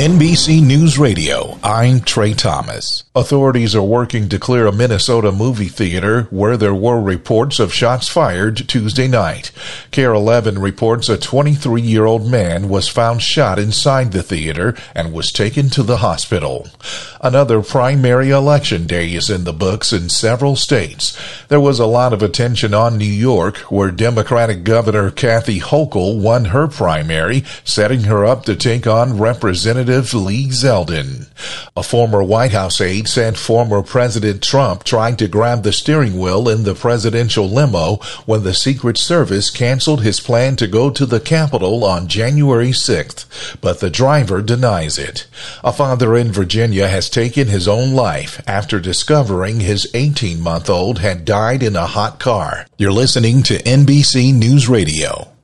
NBC News Radio, I'm Trey Thomas. Authorities are working to clear a Minnesota movie theater where there were reports of shots fired Tuesday night. KARE 11 reports a 23-year-old man was found shot inside the theater and was taken to the hospital. Another primary election day is in the books in several states. There was a lot of attention on New York, where Democratic Governor Kathy Hochul won her primary, setting her up to take on Representative Lee Zeldin. A former White House aide said former President Trump tried to grab the steering wheel in the presidential limo when the Secret Service canceled his plan to go to the Capitol on January 6th, but the driver denies it. A father in Virginia has taken his own life after discovering his 18-month-old had died in a hot car. You're listening to NBC News Radio.